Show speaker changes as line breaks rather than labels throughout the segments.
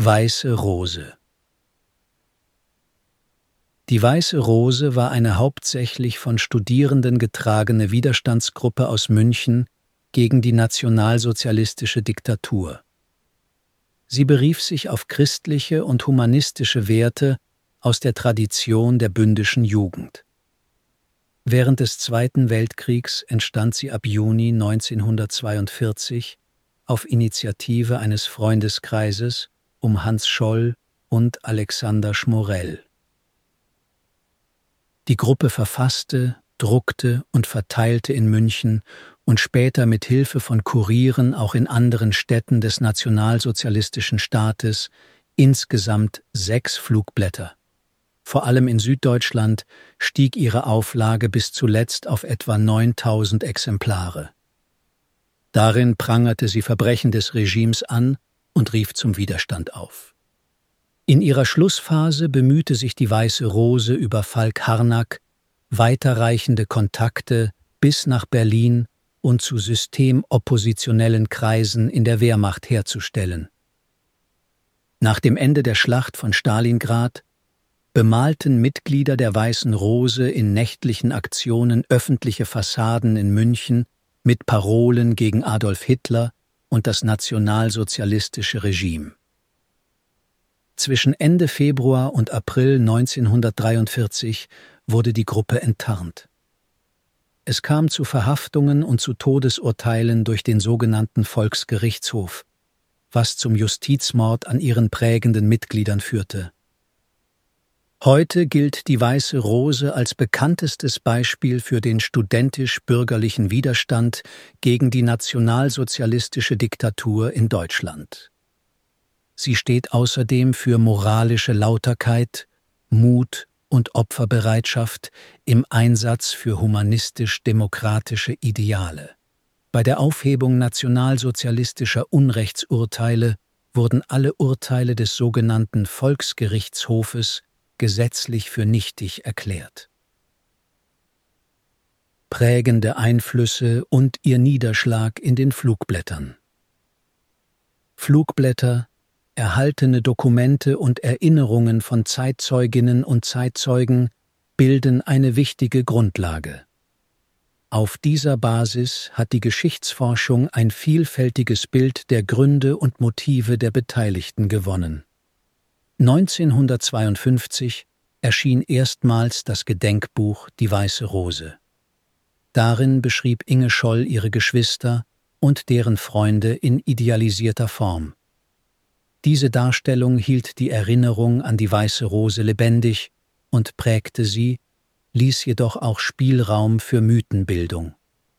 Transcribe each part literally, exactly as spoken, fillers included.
Weiße Rose. Die Weiße Rose war eine hauptsächlich von Studierenden getragene Widerstandsgruppe aus München gegen die nationalsozialistische Diktatur. Sie berief sich auf christliche und humanistische Werte aus der Tradition der bündischen Jugend. Während des Zweiten Weltkriegs entstand sie ab Juni neunzehnhundertzweiundvierzig auf Initiative eines Freundeskreises um Hans Scholl und Alexander Schmorell. Die Gruppe verfasste, druckte und verteilte in München und später mit Hilfe von Kurieren auch in anderen Städten des nationalsozialistischen Staates insgesamt sechs Flugblätter. Vor allem in Süddeutschland stieg ihre Auflage bis zuletzt auf etwa neuntausend Exemplare. Darin prangerte sie Verbrechen des Regimes an und rief zum Widerstand auf. In ihrer Schlussphase bemühte sich die Weiße Rose über Falk Harnack, weiterreichende Kontakte bis nach Berlin und zu systemoppositionellen Kreisen in der Wehrmacht herzustellen. Nach dem Ende der Schlacht von Stalingrad bemalten Mitglieder der Weißen Rose in nächtlichen Aktionen öffentliche Fassaden in München mit Parolen gegen Adolf Hitler und das nationalsozialistische Regime. Zwischen Ende Februar und April neunzehnhundertdreiundvierzig wurde die Gruppe enttarnt. Es kam zu Verhaftungen und zu Todesurteilen durch den sogenannten Volksgerichtshof, was zum Justizmord an ihren prägenden Mitgliedern führte. Heute gilt die Weiße Rose als bekanntestes Beispiel für den studentisch-bürgerlichen Widerstand gegen die nationalsozialistische Diktatur in Deutschland. Sie steht außerdem für moralische Lauterkeit, Mut und Opferbereitschaft im Einsatz für humanistisch-demokratische Ideale. Bei der Aufhebung nationalsozialistischer Unrechtsurteile wurden alle Urteile des sogenannten Volksgerichtshofes gesetzlich für nichtig erklärt. Prägende Einflüsse und ihr Niederschlag in den Flugblättern. Flugblätter, erhaltene Dokumente und Erinnerungen von Zeitzeuginnen und Zeitzeugen bilden eine wichtige Grundlage. Auf dieser Basis hat die Geschichtsforschung ein vielfältiges Bild der Gründe und Motive der Beteiligten gewonnen. neunzehnhundertzweiundfünfzig erschien erstmals das Gedenkbuch Die Weiße Rose. Darin beschrieb Inge Scholl ihre Geschwister und deren Freunde in idealisierter Form. Diese Darstellung hielt die Erinnerung an die Weiße Rose lebendig und prägte sie, ließ jedoch auch Spielraum für Mythenbildung.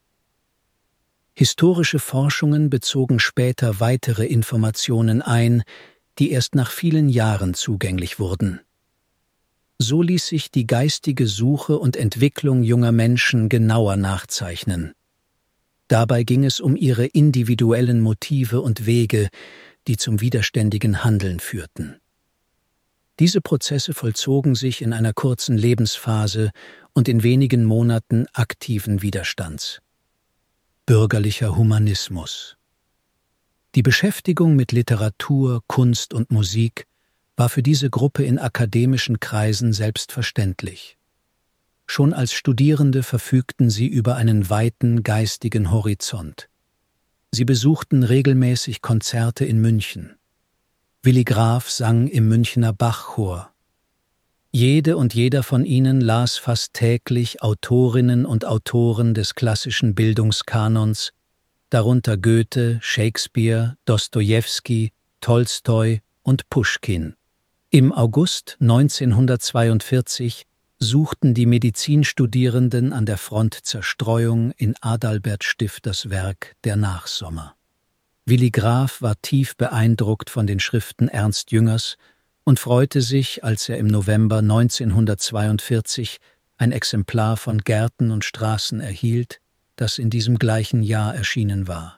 Historische Forschungen bezogen später weitere Informationen ein, die erst nach vielen Jahren zugänglich wurden. So ließ sich die geistige Suche und Entwicklung junger Menschen genauer nachzeichnen. Dabei ging es um ihre individuellen Motive und Wege, die zum widerständigen Handeln führten. Diese Prozesse vollzogen sich in einer kurzen Lebensphase und in wenigen Monaten aktiven Widerstands. Bürgerlicher Humanismus. Die Beschäftigung mit Literatur, Kunst und Musik war für diese Gruppe in akademischen Kreisen selbstverständlich. Schon als Studierende verfügten sie über einen weiten geistigen Horizont. Sie besuchten regelmäßig Konzerte in München. Willi Graf sang im Münchner Bachchor. Jede und jeder von ihnen las fast täglich Autorinnen und Autoren des klassischen Bildungskanons, darunter Goethe, Shakespeare, Dostojewski, Tolstoi und Puschkin. Im August neunzehnhundertzweiundvierzig suchten die Medizinstudierenden an der Front Zerstreuung in Adalbert Stifters Werk Der Nachsommer. Willi Graf war tief beeindruckt von den Schriften Ernst Jüngers und freute sich, als er im November neunzehnhundertzweiundvierzig ein Exemplar von Gärten und Straßen erhielt, das in diesem gleichen Jahr erschienen war.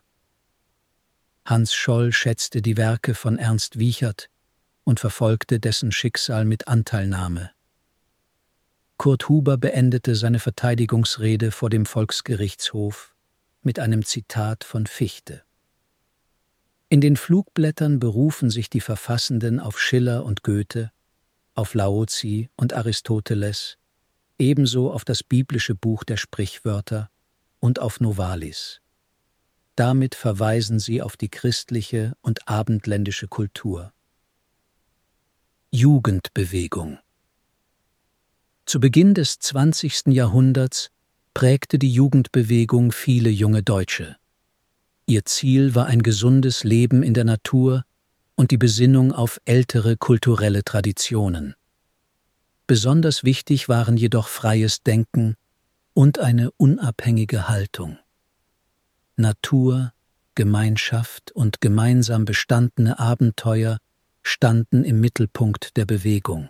Hans Scholl schätzte die Werke von Ernst Wiechert und verfolgte dessen Schicksal mit Anteilnahme. Kurt Huber beendete seine Verteidigungsrede vor dem Volksgerichtshof mit einem Zitat von Fichte. In den Flugblättern berufen sich die Verfassenden auf Schiller und Goethe, auf Laozi und Aristoteles, ebenso auf das biblische Buch der Sprichwörter und auf Novalis. Damit verweisen sie auf die christliche und abendländische Kultur. Jugendbewegung. Zu Beginn des zwanzigsten Jahrhunderts prägte die Jugendbewegung viele junge Deutsche. Ihr Ziel war ein gesundes Leben in der Natur und die Besinnung auf ältere kulturelle Traditionen. Besonders wichtig waren jedoch freies Denken und eine unabhängige Haltung. Natur, Gemeinschaft und gemeinsam bestandene Abenteuer standen im Mittelpunkt der Bewegung.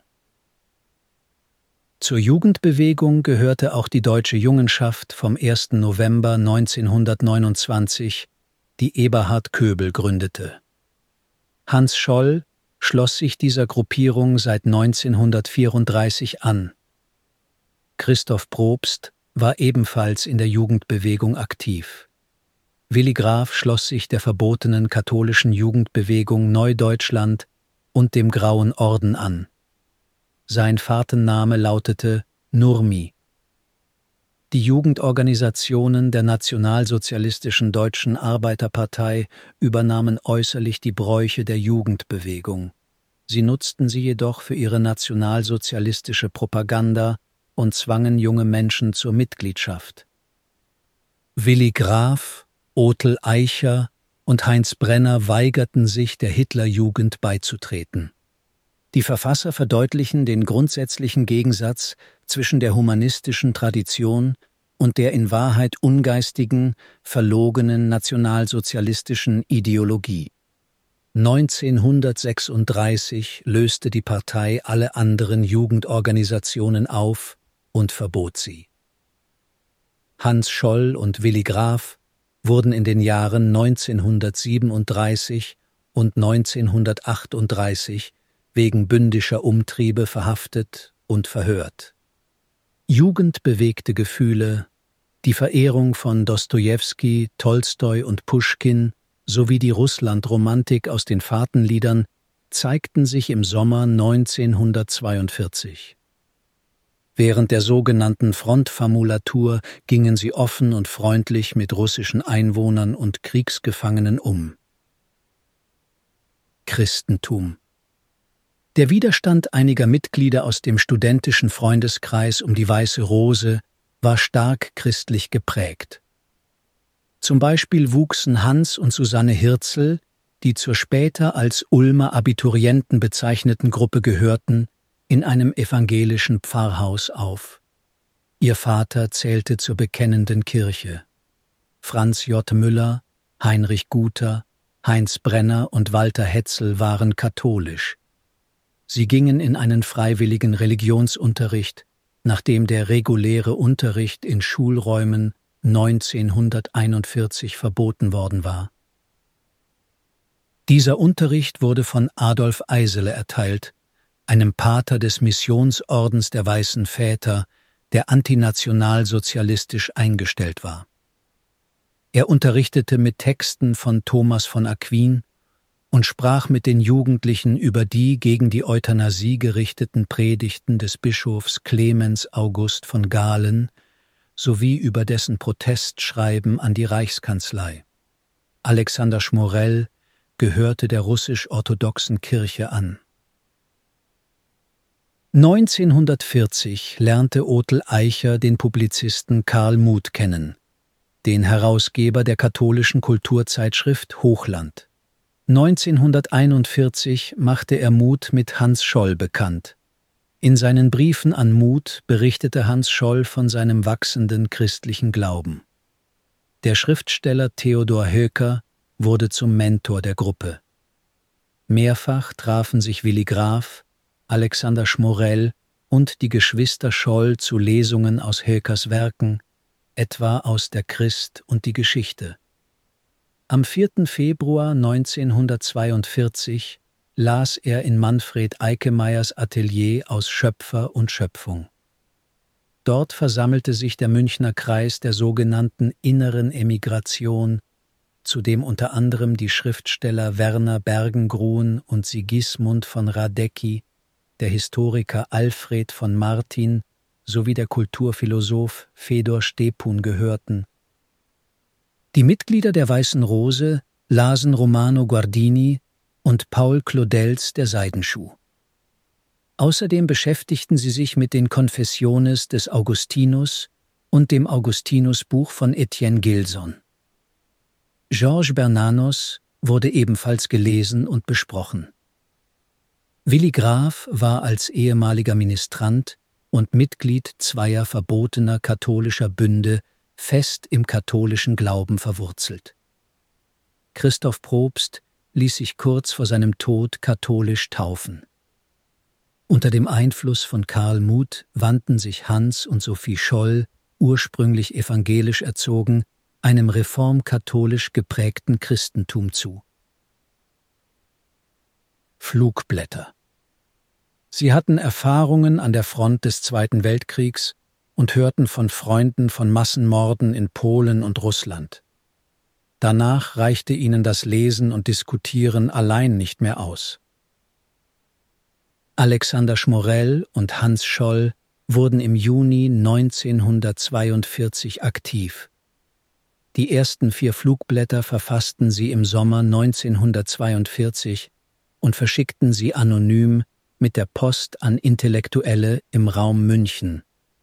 Zur Jugendbewegung gehörte auch die Deutsche Jungenschaft vom ersten November neunzehnhundertneunundzwanzig, die Eberhard Köbel gründete. Hans Scholl schloss sich dieser Gruppierung seit neunzehnhundertvierunddreißig an. Christoph Probst war ebenfalls in der Jugendbewegung aktiv. Willi Graf schloss sich der verbotenen katholischen Jugendbewegung Neudeutschland und dem Grauen Orden an. Sein Fahrtenname lautete Nurmi. Die Jugendorganisationen der Nationalsozialistischen Deutschen Arbeiterpartei übernahmen äußerlich die Bräuche der Jugendbewegung. Sie nutzten sie jedoch für ihre nationalsozialistische Propaganda und zwangen junge Menschen zur Mitgliedschaft. Willi Graf, Otel Eicher und Heinz Brenner weigerten sich, der Hitlerjugend beizutreten. Die Verfasser verdeutlichen den grundsätzlichen Gegensatz zwischen der humanistischen Tradition und der in Wahrheit ungeistigen, verlogenen nationalsozialistischen Ideologie. neunzehnhundertsechsunddreißig löste die Partei alle anderen Jugendorganisationen auf und verbot sie. Hans Scholl und Willi Graf wurden in den Jahren neunzehnhundertsiebenunddreißig und neunzehnhundertachtunddreißig wegen bündischer Umtriebe verhaftet und verhört. Jugendbewegte Gefühle, die Verehrung von Dostojewski, Tolstoi und Puschkin sowie die Russlandromantik aus den Fahrtenliedern zeigten sich im Sommer neunzehnhundertzweiundvierzig. Während der sogenannten Frontfamulatur gingen sie offen und freundlich mit russischen Einwohnern und Kriegsgefangenen um. Christentum. Der Widerstand einiger Mitglieder aus dem studentischen Freundeskreis um die Weiße Rose war stark christlich geprägt. Zum Beispiel wuchsen Hans und Susanne Hirzel, die zur später als Ulmer Abiturienten bezeichneten Gruppe gehörten, in einem evangelischen Pfarrhaus auf. Ihr Vater zählte zur bekennenden Kirche. Franz J. Müller, Heinrich Guter, Heinz Brenner und Walter Hetzel waren katholisch. Sie gingen in einen freiwilligen Religionsunterricht, nachdem der reguläre Unterricht in Schulräumen neunzehnhunderteinundvierzig verboten worden war. Dieser Unterricht wurde von Adolf Eisele erteilt, einem Pater des Missionsordens der Weißen Väter, der antinationalsozialistisch eingestellt war. Er unterrichtete mit Texten von Thomas von Aquin und sprach mit den Jugendlichen über die gegen die Euthanasie gerichteten Predigten des Bischofs Clemens August von Galen sowie über dessen Protestschreiben an die Reichskanzlei. Alexander Schmorell gehörte der russisch-orthodoxen Kirche an. neunzehnhundertvierzig lernte Otel Eicher den Publizisten Karl Muth kennen, den Herausgeber der katholischen Kulturzeitschrift Hochland. neunzehnhunderteinundvierzig machte er Muth mit Hans Scholl bekannt. In seinen Briefen an Muth berichtete Hans Scholl von seinem wachsenden christlichen Glauben. Der Schriftsteller Theodor Höker wurde zum Mentor der Gruppe. Mehrfach trafen sich Willi Graf, Alexander Schmorell und die Geschwister Scholl zu Lesungen aus Hökers Werken, etwa aus Der Christ und die Geschichte. Am vierten Februar neunzehnhundertzweiundvierzig las er in Manfred Eikemeyers Atelier aus Schöpfer und Schöpfung. Dort versammelte sich der Münchner Kreis der sogenannten inneren Emigration, zu dem unter anderem die Schriftsteller Werner Bergengruen und Sigismund von Radecki, der Historiker Alfred von Martin sowie der Kulturphilosoph Fedor Stepun gehörten. Die Mitglieder der Weißen Rose lasen Romano Guardini und Paul Claudels Der Seidenschuh. Außerdem beschäftigten sie sich mit den Confessiones des Augustinus und dem Augustinusbuch von Etienne Gilson. Georges Bernanos wurde ebenfalls gelesen und besprochen. Willi Graf war als ehemaliger Ministrant und Mitglied zweier verbotener katholischer Bünde fest im katholischen Glauben verwurzelt. Christoph Probst ließ sich kurz vor seinem Tod katholisch taufen. Unter dem Einfluss von Karl Muth wandten sich Hans und Sophie Scholl, ursprünglich evangelisch erzogen, einem reformkatholisch geprägten Christentum zu. Flugblätter. Sie hatten Erfahrungen an der Front des Zweiten Weltkriegs und hörten von Freunden von Massenmorden in Polen und Russland. Danach reichte ihnen das Lesen und Diskutieren allein nicht mehr aus. Alexander Schmorell und Hans Scholl wurden im Juni neunzehnhundertzweiundvierzig aktiv. Die ersten vier Flugblätter verfassten sie im Sommer neunzehnhundertzweiundvierzig und verschickten sie anonym mit der Post an Intellektuelle im Raum München.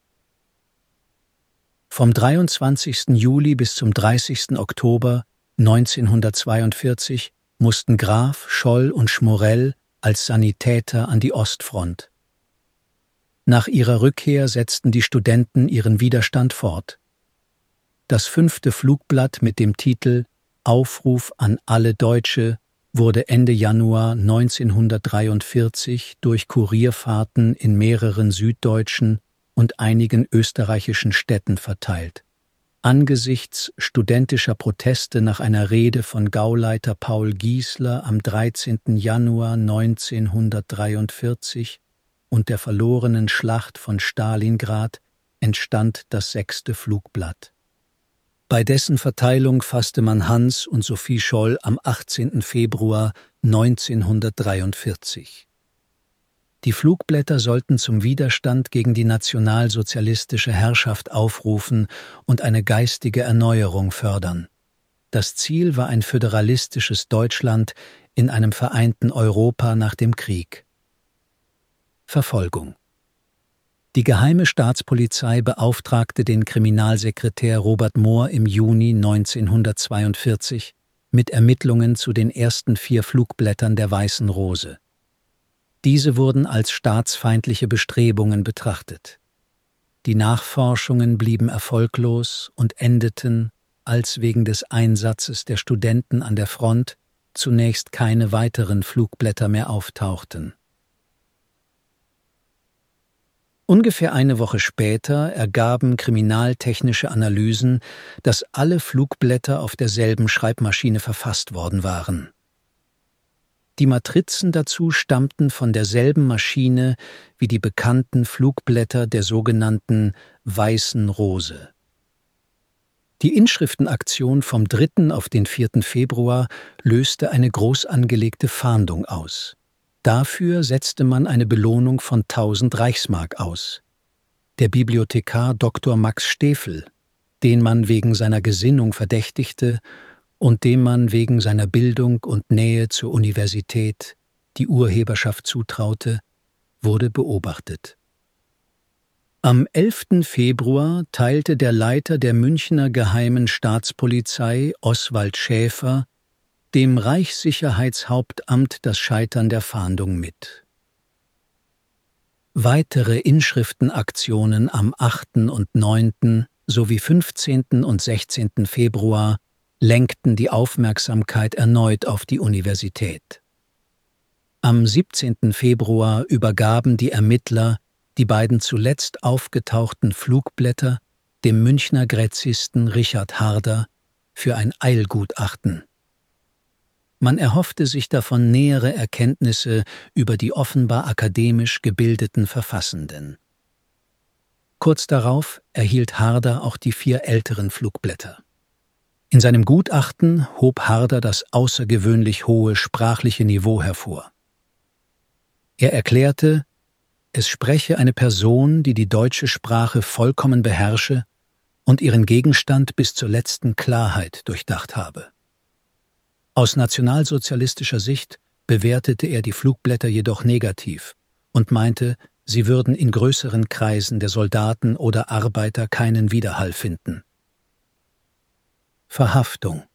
Vom dreiundzwanzigsten Juli bis zum dreißigsten Oktober neunzehnhundertzweiundvierzig mussten Graf, Scholl und Schmorell als Sanitäter an die Ostfront. Nach ihrer Rückkehr setzten die Studenten ihren Widerstand fort. Das fünfte Flugblatt mit dem Titel »Aufruf an alle Deutsche« wurde Ende Januar neunzehnhundertdreiundvierzig durch Kurierfahrten in mehreren süddeutschen und einigen österreichischen Städten verteilt. Angesichts studentischer Proteste nach einer Rede von Gauleiter Paul Giesler am dreizehnten Januar neunzehnhundertdreiundvierzig und der verlorenen Schlacht von Stalingrad entstand das sechste Flugblatt. Bei dessen Verteilung fasste man Hans und Sophie Scholl am achtzehnten Februar neunzehnhundertdreiundvierzig. Die Flugblätter sollten zum Widerstand gegen die nationalsozialistische Herrschaft aufrufen und eine geistige Erneuerung fördern. Das Ziel war ein föderalistisches Deutschland in einem vereinten Europa nach dem Krieg. Verfolgung. Die Geheime Staatspolizei beauftragte den Kriminalsekretär Robert Mohr im Juni neunzehnhundertzweiundvierzig mit Ermittlungen zu den ersten vier Flugblättern der Weißen Rose. Diese wurden als staatsfeindliche Bestrebungen betrachtet. Die Nachforschungen blieben erfolglos und endeten, als wegen des Einsatzes der Studenten an der Front zunächst keine weiteren Flugblätter mehr auftauchten. Ungefähr eine Woche später ergaben kriminaltechnische Analysen, dass alle Flugblätter auf derselben Schreibmaschine verfasst worden waren. Die Matrizen dazu stammten von derselben Maschine wie die bekannten Flugblätter der sogenannten Weißen Rose. Die Inschriftenaktion vom dritten auf den vierten Februar löste eine groß angelegte Fahndung aus. Dafür setzte man eine Belohnung von tausend Reichsmark aus. Der Bibliothekar Doktor Max Stefel, den man wegen seiner Gesinnung verdächtigte und dem man wegen seiner Bildung und Nähe zur Universität die Urheberschaft zutraute, wurde beobachtet. Am elften Februar teilte der Leiter der Münchner Geheimen Staatspolizei, Oswald Schäfer, dem Reichssicherheitshauptamt das Scheitern der Fahndung mit. Weitere Inschriftenaktionen am achten und neunten sowie fünfzehnten und sechzehnten Februar lenkten die Aufmerksamkeit erneut auf die Universität. Am siebzehnten Februar übergaben die Ermittler die beiden zuletzt aufgetauchten Flugblätter dem Münchner Gräzisten Richard Harder für ein Eilgutachten. Man erhoffte sich davon nähere Erkenntnisse über die offenbar akademisch gebildeten Verfassenden. Kurz darauf erhielt Harder auch die vier älteren Flugblätter. In seinem Gutachten hob Harder das außergewöhnlich hohe sprachliche Niveau hervor. Er erklärte, es spreche eine Person, die die deutsche Sprache vollkommen beherrsche und ihren Gegenstand bis zur letzten Klarheit durchdacht habe. Aus nationalsozialistischer Sicht bewertete er die Flugblätter jedoch negativ und meinte, sie würden in größeren Kreisen der Soldaten oder Arbeiter keinen Widerhall finden. Verhaftung.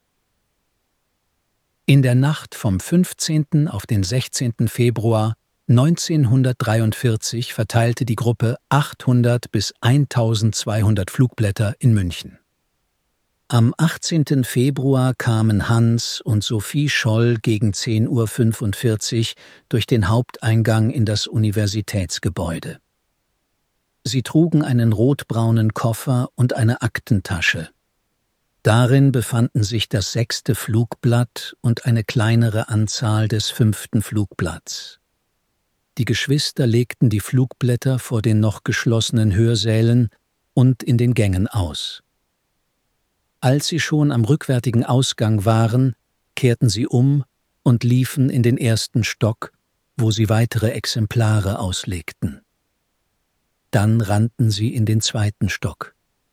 In der Nacht vom fünfzehnten auf den sechzehnten Februar neunzehnhundertdreiundvierzig verteilte die Gruppe achthundert bis eintausendzweihundert Flugblätter in München. Am achtzehnten Februar kamen Hans und Sophie Scholl gegen zehn Uhr fünfundvierzig durch den Haupteingang in das Universitätsgebäude. Sie trugen einen rotbraunen Koffer und eine Aktentasche. Darin befanden sich das sechste Flugblatt und eine kleinere Anzahl des fünften Flugblatts. Die Geschwister legten die Flugblätter vor den noch geschlossenen Hörsälen und in den Gängen aus. Als sie schon am rückwärtigen Ausgang waren, kehrten sie um und liefen in den ersten Stock, wo sie weitere Exemplare auslegten. Dann rannten sie in den zweiten Stock.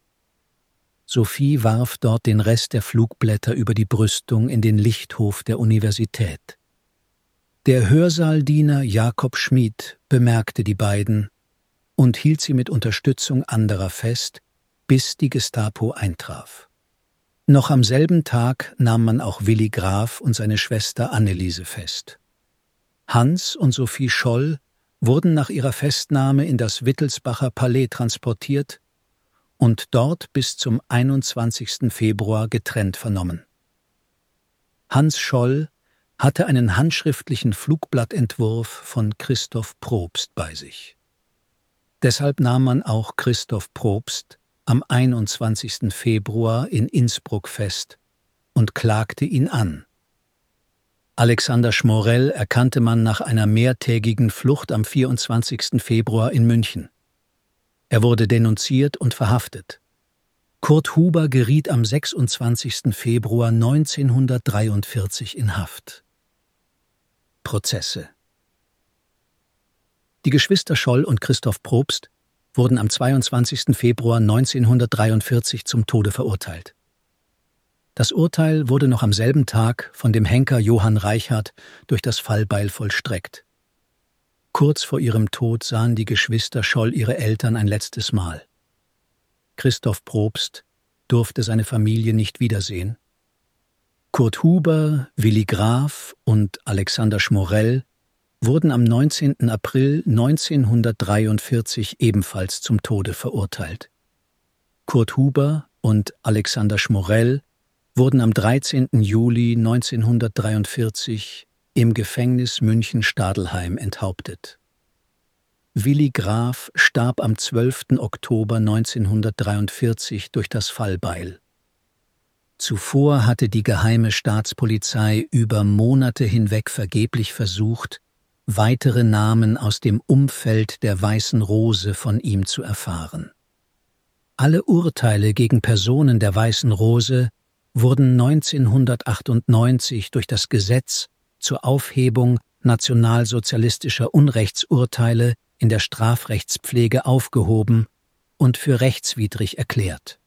Sophie warf dort den Rest der Flugblätter über die Brüstung in den Lichthof der Universität. Der Hörsaaldiener Jakob Schmid bemerkte die beiden und hielt sie mit Unterstützung anderer fest, bis die Gestapo eintraf. Noch am selben Tag nahm man auch Willi Graf und seine Schwester Anneliese fest. Hans und Sophie Scholl wurden nach ihrer Festnahme in das Wittelsbacher Palais transportiert und dort bis zum einundzwanzigsten Februar getrennt vernommen. Hans Scholl hatte einen handschriftlichen Flugblattentwurf von Christoph Probst bei sich. Deshalb nahm man auch Christoph Probst am einundzwanzigsten Februar in Innsbruck fest und klagte ihn an. Alexander Schmorell erkannte man nach einer mehrtägigen Flucht am vierundzwanzigsten Februar in München. Er wurde denunziert und verhaftet. Kurt Huber geriet am sechsundzwanzigsten Februar neunzehnhundertdreiundvierzig in Haft. Prozesse. Die Geschwister Scholl und Christoph Probst wurden am zweiundzwanzigsten Februar neunzehnhundertdreiundvierzig zum Tode verurteilt. Das Urteil wurde noch am selben Tag von dem Henker Johann Reichhardt durch das Fallbeil vollstreckt. Kurz vor ihrem Tod sahen die Geschwister Scholl ihre Eltern ein letztes Mal. Christoph Probst durfte seine Familie nicht wiedersehen. Kurt Huber, Willi Graf und Alexander Schmorell wurden am neunzehnten April neunzehnhundertdreiundvierzig ebenfalls zum Tode verurteilt. Kurt Huber und Alexander Schmorell wurden am dreizehnten Juli neunzehnhundertdreiundvierzig im Gefängnis München-Stadelheim enthauptet. Willi Graf starb am zwölften Oktober neunzehnhundertdreiundvierzig durch das Fallbeil. Zuvor hatte die geheime Staatspolizei über Monate hinweg vergeblich versucht, weitere Namen aus dem Umfeld der Weißen Rose von ihm zu erfahren. Alle Urteile gegen Personen der Weißen Rose wurden neunzehnhundertachtundneunzig durch das Gesetz zur Aufhebung nationalsozialistischer Unrechtsurteile in der Strafrechtspflege aufgehoben und für rechtswidrig erklärt.